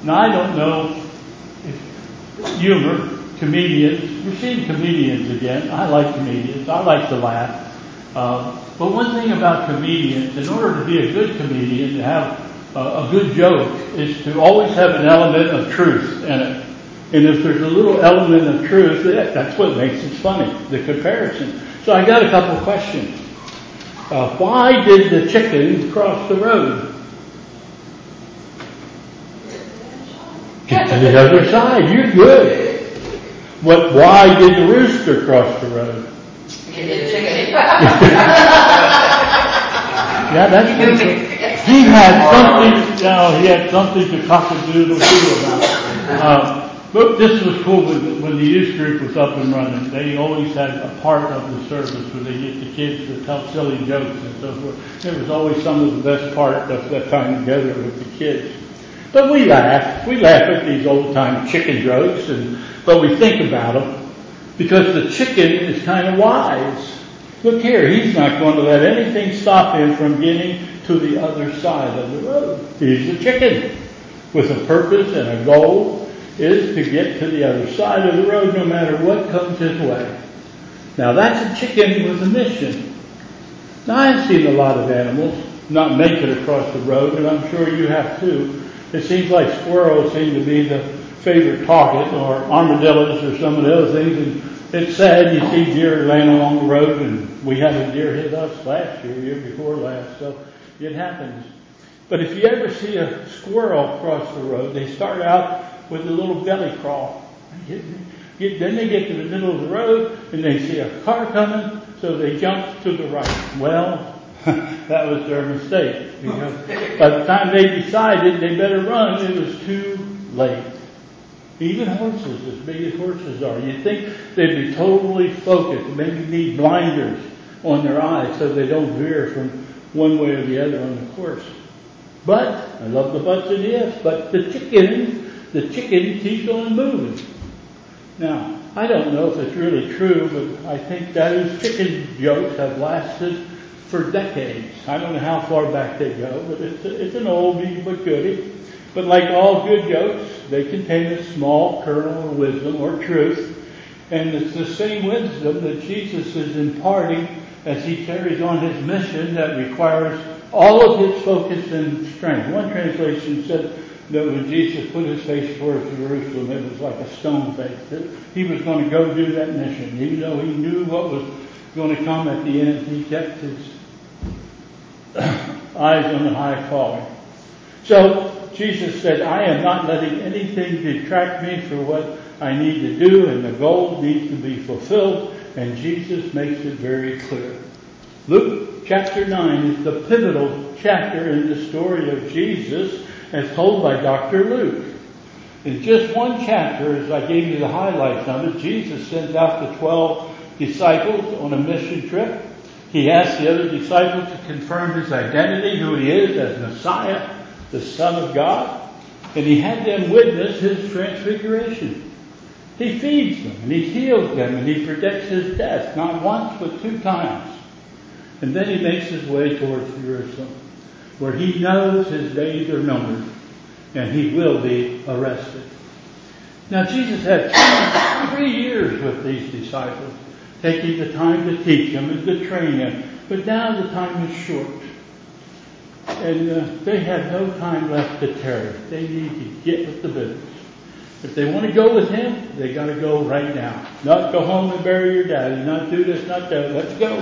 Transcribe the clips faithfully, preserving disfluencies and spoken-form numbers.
Now, I don't know if humor, comedians, we're seeing comedians again. I like comedians. I like to laugh. Uh, but one thing about comedians, in order to be a good comedian, to have uh, a good joke, is to always have an element of truth in it. And if there's a little element of truth, that's what makes it funny, the comparison. So I got a couple of questions. Uh, why did the chicken cross the road? Get to the other side. You're good. What? Why did the rooster cross the road? Yeah, that's good. He had something. No, he had something to cock-a-doodle-doo about. Um, but this was cool when, when the youth group was up and running. They always had a part of the service where they get the kids to tell silly jokes and so forth. There was always some of the best part of that time together with the kids. But we laugh. We laugh at these old-time chicken jokes, and but we think about them because the chicken is kind of wise. Look here, he's not going to let anything stop him from getting to the other side of the road. He's a chicken with a purpose and a goal is to get to the other side of the road no matter what comes his way. Now that's a chicken with a mission. Now I've seen a lot of animals not make it across the road, and I'm sure you have too. It seems like squirrels seem to be the favorite target, or armadillos or some of the other things. And it's sad you see deer laying along the road, and we had a deer hit us last year, year before last, so it happens. But if you ever see a squirrel cross the road, they start out with a little belly crawl. Get, get, then they get to the middle of the road, and they see a car coming, so they jump to the right. Well, that was their mistake, because by the time they decided they better run, it was too late. Even horses, as big as horses are, you'd think they'd be totally focused, maybe need blinders on their eyes so they don't veer from one way or the other on the course. But, I love the buts and the ifs, but the chicken, the chicken keeps on moving. Now, I don't know if it's really true, but I think those chicken jokes have lasted for decades. I don't know how far back they go, but it's, a, it's an oldie but goodie. But like all good jokes, they contain a small kernel of wisdom or truth. And it's the same wisdom that Jesus is imparting as he carries on his mission that requires all of his focus and strength. One translation said that when Jesus put his face towards Jerusalem, it was like a stone face. He was going to go do that mission. Even though he knew what was going to come at the end, he kept his eyes on the high calling. So Jesus said, I am not letting anything detract me from what I need to do, and the goal needs to be fulfilled, and Jesus makes it very clear. Luke chapter nine is the pivotal chapter in the story of Jesus as told by Doctor Luke. In just one chapter, as I gave you the highlights of it, Jesus sends out the twelve disciples on a mission trip. He asks the other disciples to confirm his identity, who he is as Messiah, the Son of God, and he had them witness his transfiguration. He feeds them, and he heals them, and he predicts his death, not once, but two times. And then he makes his way towards Jerusalem, where he knows his days are numbered, and he will be arrested. Now, Jesus had three years with these disciples, taking the time to teach them and to train them, but now the time is short. And uh, they have no time left to tarry. They need to get with the business. If they want to go with him, they got to go right now. Not go home and bury your daddy. Not do this, not that. Let's go.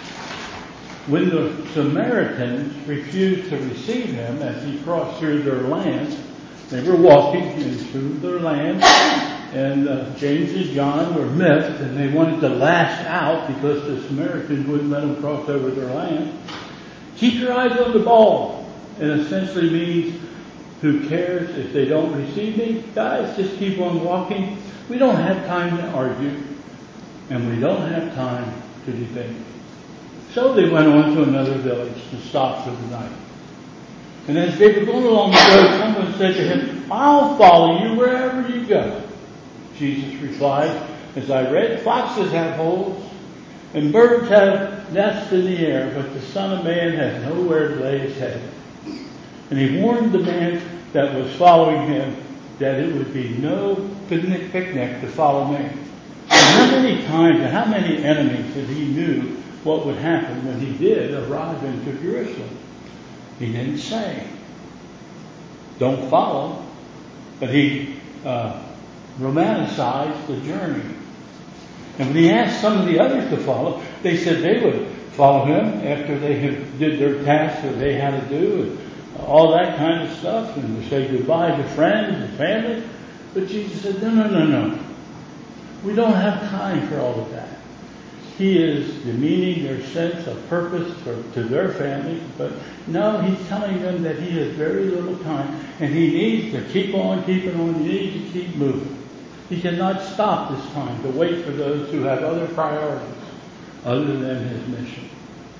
When the Samaritans refused to receive him as he crossed through their land, they were walking into their land, and uh, James and John were miffed, and they wanted to lash out because the Samaritans wouldn't let them cross over their land. Keep your eyes on the ball. It essentially means, who cares if they don't receive me? Guys, just keep on walking. We don't have time to argue, and we don't have time to debate. So they went on to another village to stop for the night. And as they were going along the road, someone said to him, I'll follow you wherever you go. Jesus replied, as I read, foxes have holes, and birds have nests in the air, but the Son of Man has nowhere to lay his head. And he warned the man that was following him, that it would be no picnic picnic to follow me. And how many times and how many enemies that he knew what would happen when he did arrive into Jerusalem? He didn't say, don't follow, but he uh, romanticized the journey. And when he asked some of the others to follow, they said they would follow him after they had did their tasks that they had to do, and all that kind of stuff, and to say goodbye to friends and family. But Jesus said, no, no, no, no. We don't have time for all of that. He is demeaning their sense of purpose for, to their family, but no, he's telling them that he has very little time, and he needs to keep on keeping on. He needs to keep moving. He cannot stop this time to wait for those who have other priorities other than his mission.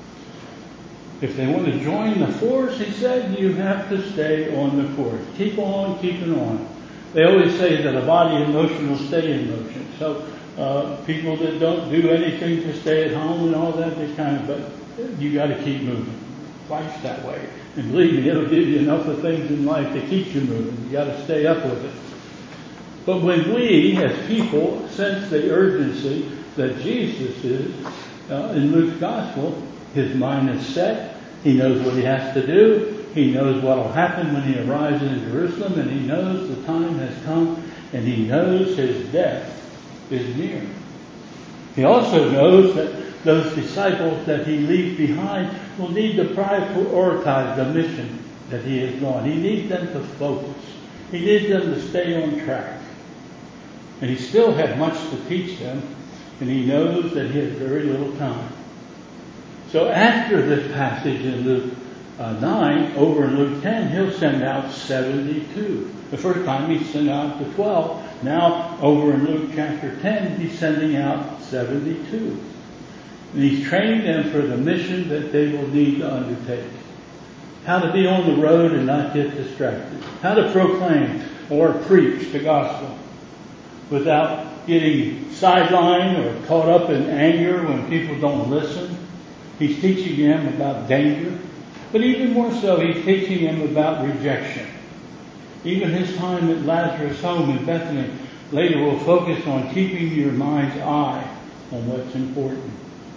If they want to join the force, he said, you have to stay on the course. Keep on keeping on. They always say that a body in motion will stay in motion. So uh, people that don't do anything to stay at home and all that, they kind of, but you got to keep moving. Life's that way. And believe me, it'll give you enough of things in life to keep you moving. You got to stay up with it. But when we, as people, sense the urgency that Jesus is uh, in Luke's gospel, his mind is set. He knows what he has to do. He knows what will happen when he arrives in Jerusalem, and he knows the time has come, and he knows his death is near. He also knows that those disciples that he leaves behind will need to prioritize the mission that he has gone. He needs them to focus. He needs them to stay on track. And he still had much to teach them, and he knows that he has very little time. So after this passage in Luke uh, nine, over in Luke ten, he'll send out seventy-two. The first time he sent out the twelve. Now, over in Luke chapter ten, he's sending out seventy-two. And he's training them for the mission that they will need to undertake. How to be on the road and not get distracted. How to proclaim or preach the gospel without getting sidelined or caught up in anger when people don't listen. He's teaching them about danger. But even more so, he's teaching them about rejection. Even his time at Lazarus' home in Bethany later will focus on keeping your mind's eye on what's important.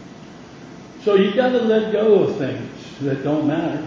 So you've got to let go of things that don't matter.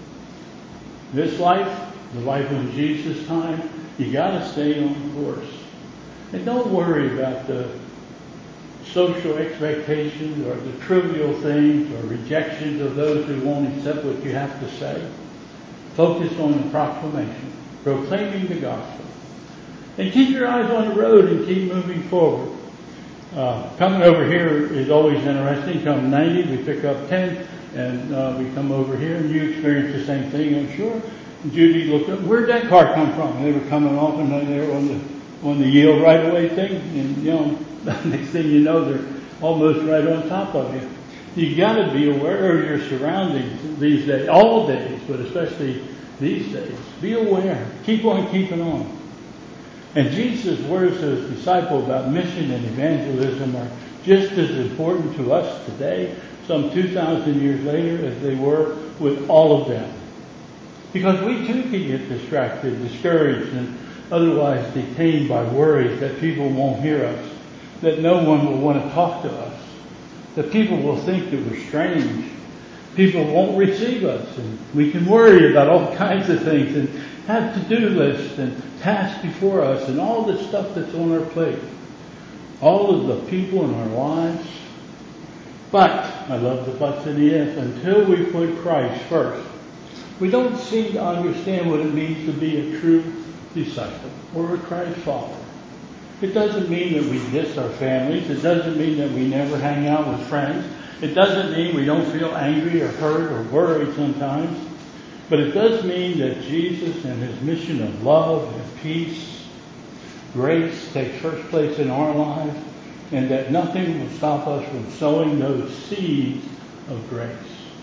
This life, the life of Jesus' time, you got to stay on course. And don't worry about the social expectations or the trivial things or rejections of those who won't accept what you have to say. Focus on the proclamation, proclaiming the gospel. And keep your eyes on the road and keep moving forward. Uh, coming over here is always interesting. Come ninety, we pick up ten, and uh, we come over here, and you experience the same thing, I'm sure. And Judy looked up, where'd that car come from? And they were coming off, and they were on the on the yield right away thing, and you know, next thing you know, they're almost right on top of you. You got to be aware of your surroundings these days, all days, but especially these days. Be aware. Keep on keeping on. And Jesus' words to his disciple about mission and evangelism are just as important to us today, some two thousand years later, as they were with all of them. Because we too can get distracted, discouraged, and otherwise detained by worries that people won't hear us, that no one will want to talk to us, that people will think that we're strange, people won't receive us, and we can worry about all kinds of things and have to-do lists and tasks before us and all the stuff that's on our plate, all of the people in our lives. But, I love the buts and the ifs, until we put Christ first, we don't seem to understand what it means to be a true disciple or a Christ follower. It doesn't mean that we diss our families. It doesn't mean that we never hang out with friends. It doesn't mean we don't feel angry or hurt or worried sometimes. But it does mean that Jesus and his mission of love and peace, grace takes first place in our lives, and that nothing will stop us from sowing those seeds of grace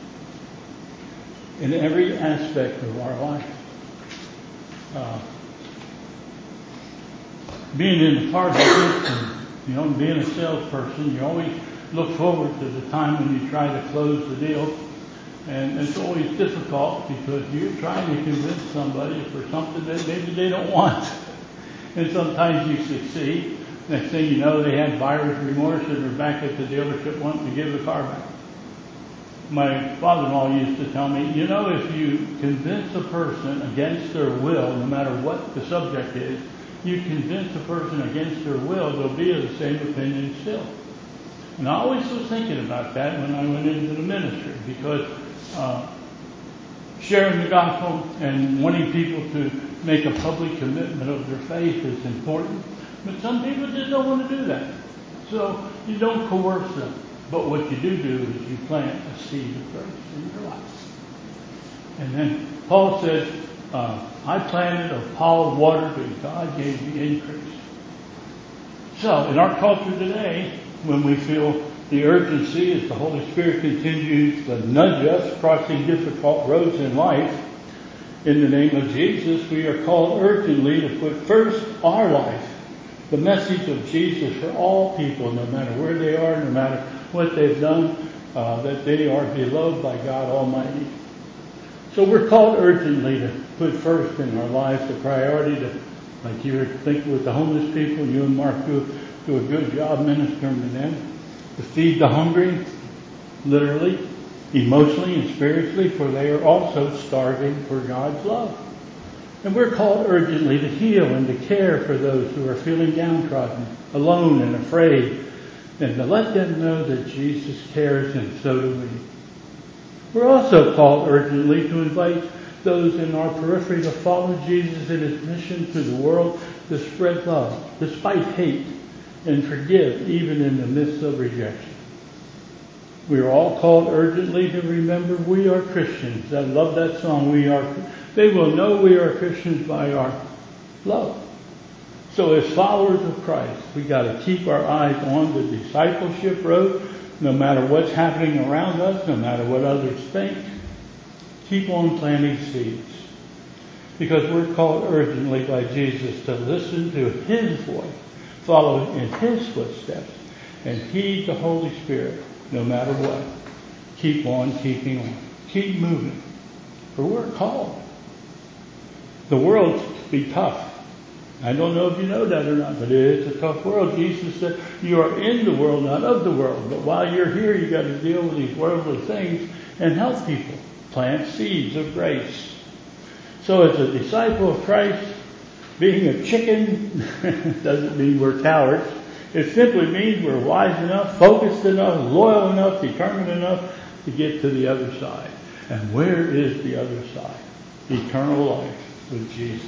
in every aspect of our life. Uh, being in the car business and, you know, being a salesperson, you always look forward to the time when you try to close the deal. And it's always difficult because you're trying to convince somebody for something that maybe they don't want. And sometimes you succeed. Next thing you know, they had buyer's remorse and they're back at the dealership wanting to give the car back. My father-in-law used to tell me, you know, if you convince a person against their will, no matter what the subject is, you convince a person against their will, they'll be of the same opinion still. And I always was thinking about that when I went into the ministry, because uh, sharing the gospel and wanting people to make a public commitment of their faith is important. But some people just don't want to do that. So you don't coerce them. But what you do do is you plant a seed of grace in your life. And then Paul says, uh, I planted, or Paul watered, and God gave the increase. So in our culture today, when we feel the urgency as the Holy Spirit continues to nudge us crossing difficult roads in life, in the name of Jesus, we are called urgently to put first our life, the message of Jesus for all people, no matter where they are, no matter what they've done, uh, that they are beloved by God Almighty. So we're called urgently to put first in our lives the priority to, like you were thinking with the homeless people, you and Mark do, do a good job ministering to them, to feed the hungry, literally, emotionally and spiritually, for they are also starving for God's love. And we're called urgently to heal and to care for those who are feeling downtrodden, alone and afraid, and to let them know that Jesus cares, and so do we. We're also called urgently to invite those in our periphery to follow Jesus in his mission to the world, to spread love, despite hate, and forgive even in the midst of rejection. We are all called urgently to remember we are Christians. I love that song, We Are. They will know we are Christians by our love. So as followers of Christ, we got to keep our eyes on the discipleship road, no matter what's happening around us, no matter what others think. Keep on planting seeds. Because we're called urgently by Jesus to listen to his voice, follow in his footsteps, and heed the Holy Spirit no matter what. Keep on keeping on. Keep moving. For we're called. The world can be tough. I don't know if you know that or not, but it is a tough world. Jesus said, you are in the world, not of the world. But while you're here, you've got to deal with these worldly things and help people. Plant seeds of grace. So as a disciple of Christ, being a chicken doesn't mean we're cowards. It simply means we're wise enough, focused enough, loyal enough, determined enough to get to the other side. And where is the other side? Eternal life with Jesus.